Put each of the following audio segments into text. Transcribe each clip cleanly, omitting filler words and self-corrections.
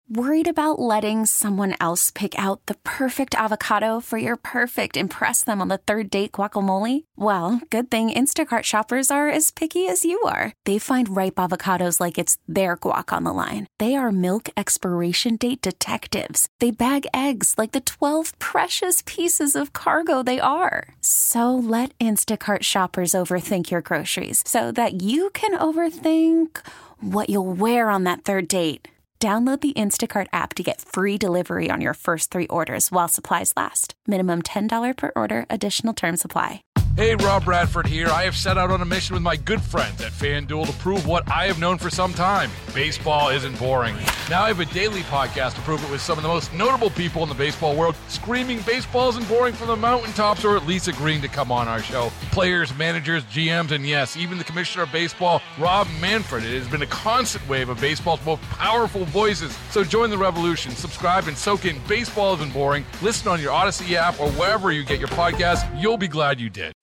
Worried about letting someone else pick out the perfect avocado for your perfect impress them on the third date guacamole? Well, good thing Instacart shoppers are as picky as you are. They find ripe avocados like it's their guac on the line. They are milk expiration date detectives. They bag eggs like the 12 precious pieces of cargo they are. So let Instacart shoppers overthink your groceries so that you can overthink what you'll wear on that third date. Download the Instacart app to get free delivery on your first 3 orders while supplies last. Minimum $10 per order. Additional terms apply. Hey, Rob Bradford here. I have set out on a mission with my good friends at FanDuel to prove what I have known for some time. Baseball isn't boring. Now I have a daily podcast to prove it with some of the most notable people in the baseball world, screaming baseball isn't boring from the mountaintops, or at least agreeing to come on our show. Players, managers, GMs, and yes, even the commissioner of baseball, Rob Manfred. It has been a constant wave of baseball's most powerful voices. So join the revolution. Subscribe and soak in Baseball Isn't Boring. Listen on your Odyssey app or wherever you get your podcasts. You'll be glad you did.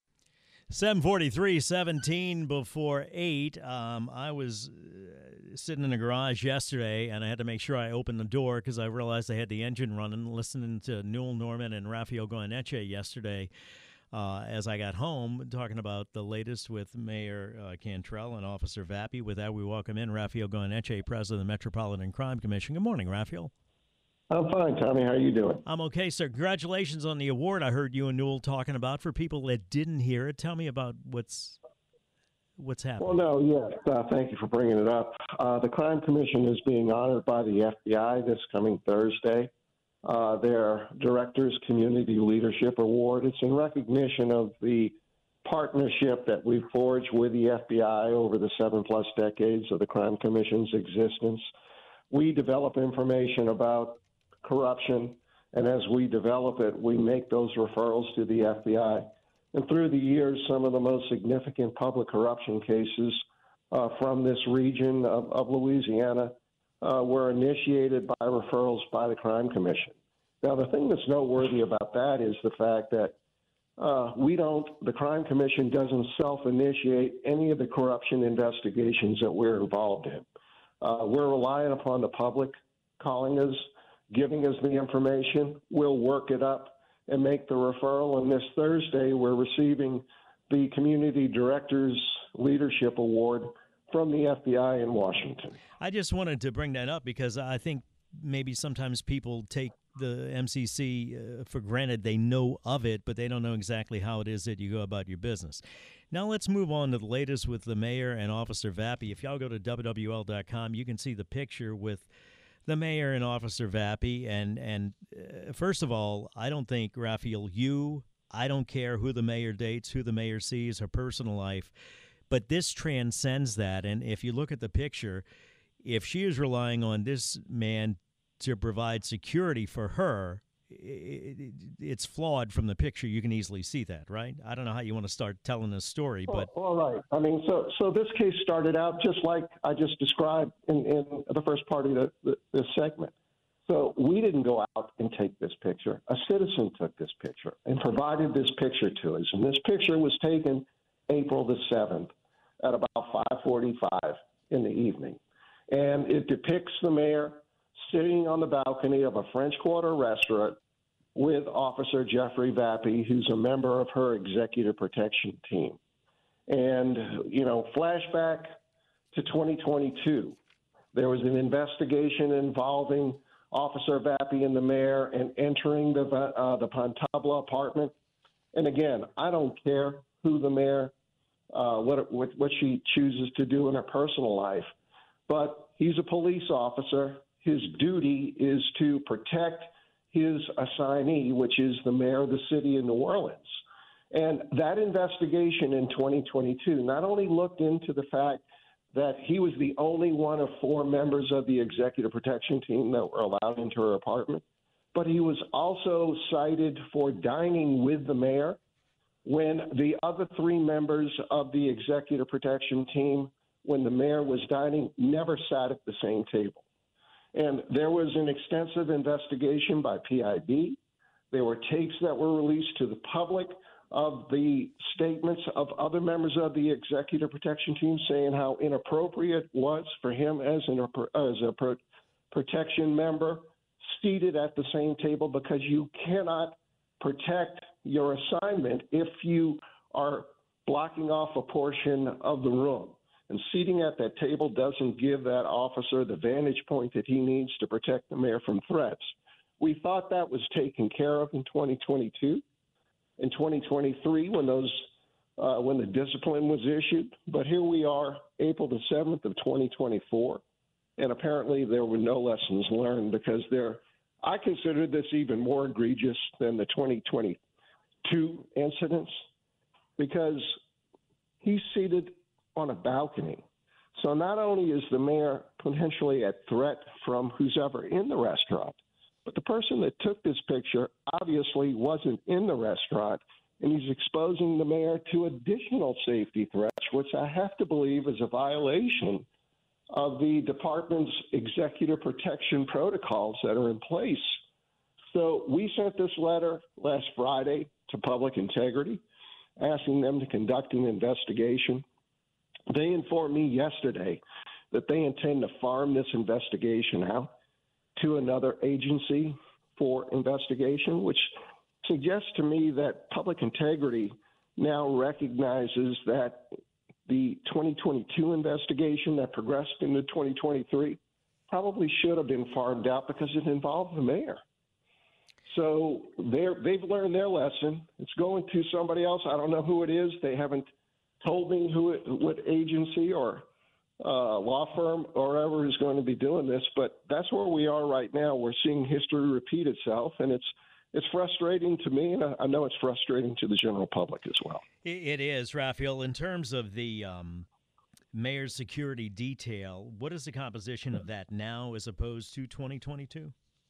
7:43, 17 before 8. I was sitting in the garage yesterday, and I had to make sure I opened the door because I realized I had the engine running, listening to Newell Norman and Rafael Goyeneche yesterday as I got home, talking about the latest with Mayor Cantrell and Officer Vappy. With that, we welcome in Rafael Goyeneche, President of the Metropolitan Crime Commission. Good morning, Rafael. I'm fine, Tommy. How are you doing? I'm okay, sir. Congratulations on the award I heard you and Newell talking about. For people that didn't hear it, tell me about what's happening. Well, no, yes. Thank you for bringing it up. The Crime Commission is being honored by the FBI this coming Thursday. Their Director's Community Leadership Award. It's in recognition of the partnership that we've forged with the FBI over the 7+ decades of the Crime Commission's existence. We develop information about corruption, and as we develop it, we make those referrals to the FBI. And through the years, some of the most significant public corruption cases from this region of Louisiana were initiated by referrals by the Crime Commission. Now, the thing that's noteworthy about that is the fact that the Crime Commission doesn't self-initiate any of the corruption investigations that we're involved in. We're relying upon the public calling us, giving us the information. We'll work it up and make the referral. And this Thursday, we're receiving the Community Directors Leadership Award from the FBI in Washington. I just wanted to bring that up because I think maybe sometimes people take the MCC for granted. They know of it, but they don't know exactly how it is that you go about your business. Now let's move on to the latest with the mayor and Officer Vappy. If y'all go to WWL.com, you can see the picture with the mayor and Officer Vappy. And first of all, I don't think, Rafael, I don't care who the mayor dates, who the mayor sees, her personal life, but this transcends that. And if you look at the picture, if she is relying on this man to provide security for her, it's flawed from the picture. You can easily see that, right? I don't know how you want to start telling this story, but... All right. I mean, so this case started out just like I just described in the first part of this segment. So we didn't go out and take this picture. A citizen took this picture and provided this picture to us. And this picture was taken April the 7th at about 5:45 in the evening. And it depicts the mayor sitting on the balcony of a French Quarter restaurant with Officer Jeffrey Vappy, who's a member of her executive protection team. And, flashback to 2022, there was an investigation involving Officer Vappy and the mayor and entering the Pontabla apartment. And again, I don't care who the mayor, what she chooses to do in her personal life, but he's a police officer. His duty is to protect his assignee, which is the mayor of the city of New Orleans. And that investigation in 2022 not only looked into the fact that he was the only one of 4 members of the executive protection team that were allowed into her apartment, but he was also cited for dining with the mayor when the other 3 members of the executive protection team, when the mayor was dining, never sat at the same table. And there was an extensive investigation by PIB. There were tapes that were released to the public of the statements of other members of the executive protection team saying how inappropriate it was for him as a protection member seated at the same table, because you cannot protect your assignment if you are blocking off a portion of the room. And seating at that table doesn't give that officer the vantage point that he needs to protect the mayor from threats. We thought that was taken care of in 2022, in 2023 when the discipline was issued. But here we are, April the 7th of 2024, and apparently there were no lessons learned, because I consider this even more egregious than the 2022 incidents, because he's seated on a balcony. So not only is the mayor potentially at threat from who's ever in the restaurant, but the person that took this picture obviously wasn't in the restaurant, and he's exposing the mayor to additional safety threats, which I have to believe is a violation of the department's executive protection protocols that are in place. So we sent this letter last Friday to Public Integrity, asking them to conduct an investigation. They informed me yesterday that they intend to farm this investigation out to another agency for investigation, which suggests to me that Public Integrity now recognizes that the 2022 investigation that progressed into 2023 probably should have been farmed out, because it involved the mayor. So they've learned their lesson. It's going to somebody else. I don't know who it is. They haven't told me what agency or law firm or whoever is going to be doing this, but that's where we are right now. We're seeing history repeat itself, and it's frustrating to me, and I know it's frustrating to the general public as well. It is, Raphael. In terms of the mayor's security detail, what is the composition of that now as opposed to 2022?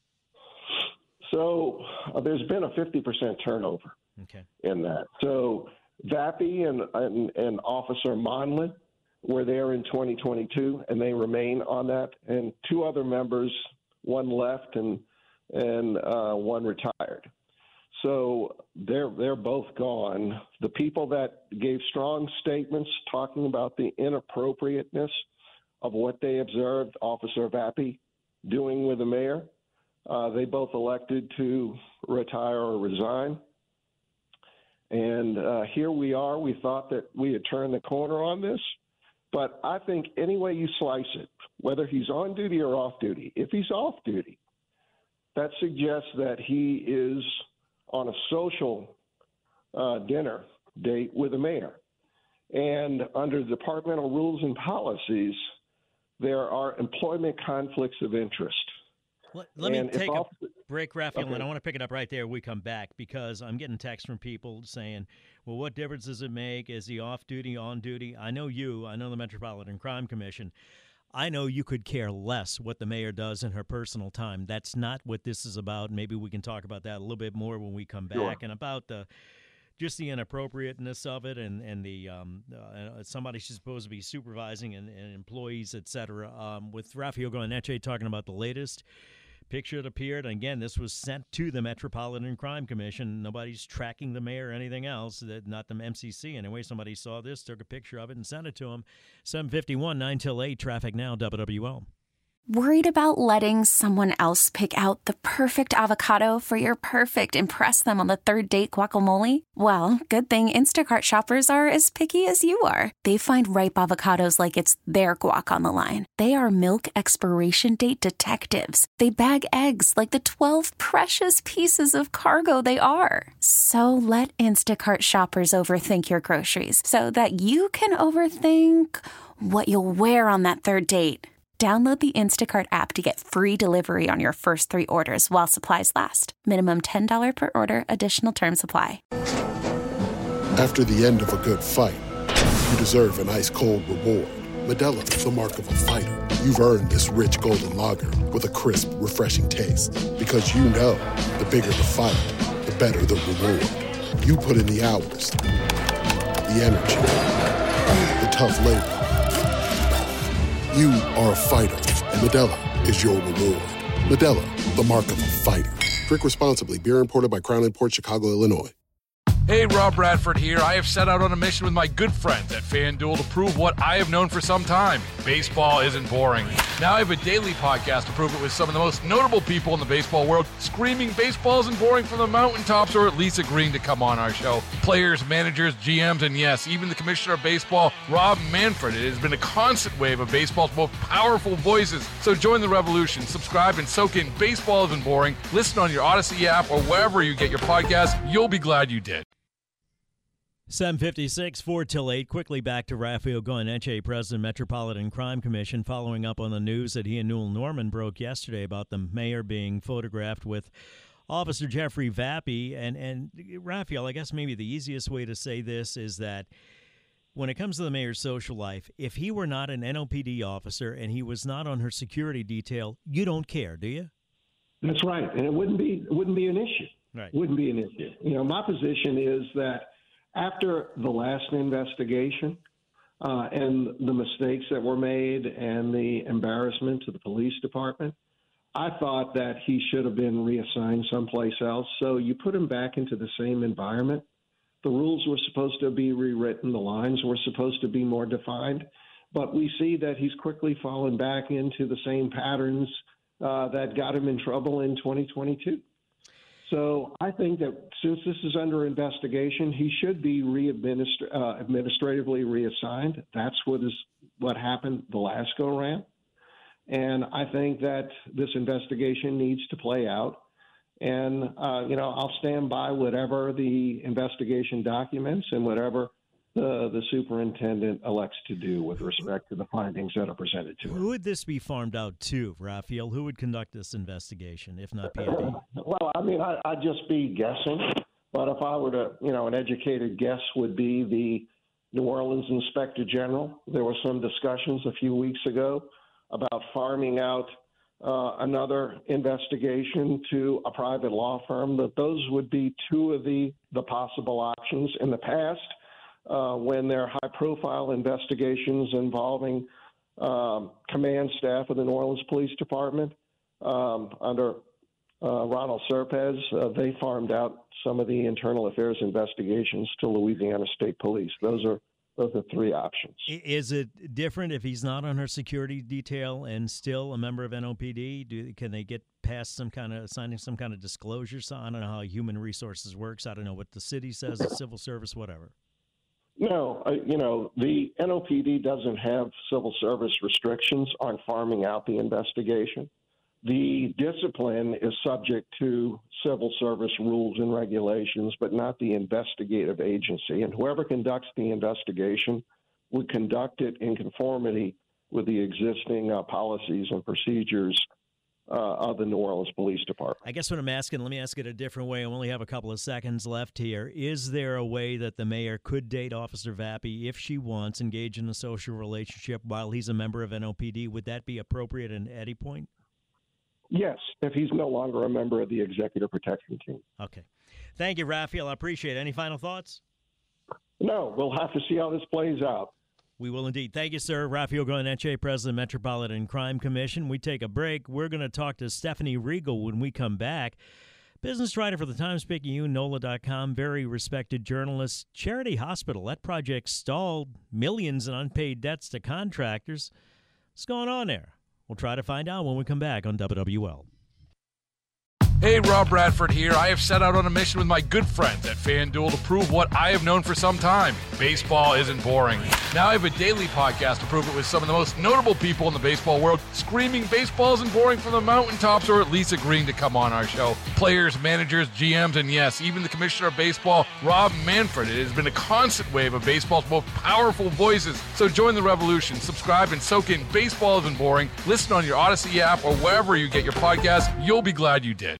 So there's been a 50% turnover in that. So Vappy and Officer Monlin were there in 2022, and they remain on that. And two other members, one left and one retired. So they're both gone. The people that gave strong statements talking about the inappropriateness of what they observed Officer Vappy doing with the mayor, they both elected to retire or resign. And here we are. We thought that we had turned the corner on this. But I think any way you slice it, whether he's on duty or off duty, if he's off duty, that suggests that he is on a social dinner date with the mayor. And under departmental rules and policies, there are employment conflicts of interest. Let me take a break, Raphael, and I want to pick it up right there when we come back, because I'm getting texts from people saying, well, what difference does it make? Is he off duty, on duty? I know the Metropolitan Crime Commission. I know you could care less what the mayor does in her personal time. That's not what this is about. Maybe we can talk about that a little bit more when we come back. Sure. And about just the inappropriateness of it, and the somebody she's supposed to be supervising and employees, et cetera. With Raphael Goyeneche talking about the latest picture that appeared. And again, this was sent to the Metropolitan Crime Commission. Nobody's tracking the mayor or anything else, not the MCC. Anyway, somebody saw this, took a picture of it, and sent it to him. 7:51, 9 till 8, traffic now, WWL. Worried about letting someone else pick out the perfect avocado for your perfect impress them on the third date guacamole? Well, good thing Instacart shoppers are as picky as you are. They find ripe avocados like it's their guac on the line. They are milk expiration date detectives. They bag eggs like the 12 precious pieces of cargo they are. So let Instacart shoppers overthink your groceries so that you can overthink what you'll wear on that third date. Download the Instacart app to get free delivery on your first 3 orders while supplies last. Minimum $10 per order. Additional terms apply. After the end of a good fight, you deserve an ice-cold reward. Modelo is the mark of a fighter. You've earned this rich golden lager with a crisp, refreshing taste. Because you know, the bigger the fight, the better the reward. You put in the hours, the energy, the tough labor. You are a fighter, and Modelo is your reward. Modelo, the mark of a fighter. Drink responsibly. Beer imported by Crown Imports, Chicago, Illinois. Hey, Rob Bradford here. I have set out on a mission with my good friends at FanDuel to prove what I have known for some time. Baseball isn't boring. Now I have a daily podcast to prove it with some of the most notable people in the baseball world, screaming baseball isn't boring from the mountaintops, or at least agreeing to come on our show. Players, managers, GMs, and yes, even the commissioner of baseball, Rob Manfred. It has been a constant wave of baseball's most powerful voices. So join the revolution. Subscribe and soak in Baseball Isn't Boring. Listen on your Odyssey app or wherever you get your podcasts. You'll be glad you did. 7:56, 4 till 8. Quickly back to Rafael Goyeneche, President, Metropolitan Crime Commission, following up on the news that he and Newell Norman broke yesterday about the mayor being photographed with Officer Jeffrey Vappy. And Rafael, I guess maybe the easiest way to say this is that when it comes to the mayor's social life, if he were not an NOPD officer and he was not on her security detail, you don't care, do you? That's right, and it wouldn't be an issue. Right. Wouldn't be an issue. You know, my position is that after the last investigation and the mistakes that were made and the embarrassment to the police department, I thought that he should have been reassigned someplace else. So you put him back into the same environment. The rules were supposed to be rewritten. The lines were supposed to be more defined. But we see that he's quickly fallen back into the same patterns that got him in trouble in 2022. So I think that since this is under investigation, he should be administratively reassigned. That's what happened the last go-around. And I think that this investigation needs to play out. And, I'll stand by whatever the investigation documents and whatever the superintendent elects to do with respect to the findings that are presented to him. Who would this be farmed out to, Rafael? Who would conduct this investigation, if not PID? Well, I mean, I'd just be guessing. But if I were to, an educated guess would be the New Orleans Inspector General. There were some discussions a few weeks ago about farming out another investigation to a private law firm. That those would be two of the possible options. In the past, when there are high-profile investigations involving command staff of the New Orleans Police Department under Ronald Serpez, they farmed out some of the internal affairs investigations to Louisiana State Police. Those are three options. Is it different if he's not on her security detail and still a member of NOPD? Can they get past signing some kind of disclosure? So I don't know how human resources works. I don't know what the city says, the civil service, whatever. No, the NOPD doesn't have civil service restrictions on farming out the investigation. The discipline is subject to civil service rules and regulations, but not the investigative agency. And whoever conducts the investigation would conduct it in conformity with the existing policies and procedures of the New Orleans Police Department. I guess what I'm asking, let me ask it a different way. I only have a couple of seconds left here. Is there a way that the mayor could date Officer Vappy if she wants, engage in a social relationship while he's a member of NOPD? Would that be appropriate at any point? Yes, if he's no longer a member of the executive protection team. Okay. Thank you, Rafael. I appreciate it. Any final thoughts? No, we'll have to see how this plays out. We will indeed. Thank you, sir. Rafael Goyeneche, President, Metropolitan Crime Commission. We take a break. We're going to talk to Stephanie Regal when we come back. Business writer for the Times-Picayune, NOLA.com, very respected journalist. Charity Hospital, that project stalled. Millions in unpaid debts to contractors. What's going on there? We'll try to find out when we come back on WWL. Hey, Rob Bradford here. I have set out on a mission with my good friends at FanDuel to prove what I have known for some time. Baseball isn't boring. Now I have a daily podcast to prove it with some of the most notable people in the baseball world, screaming baseball isn't boring from the mountaintops, or at least agreeing to come on our show. Players, managers, GMs, and yes, even the commissioner of baseball, Rob Manfred. It has been a constant wave of baseball's most powerful voices. So join the revolution. Subscribe and soak in Baseball Isn't Boring. Listen on your Odyssey app or wherever you get your podcasts. You'll be glad you did.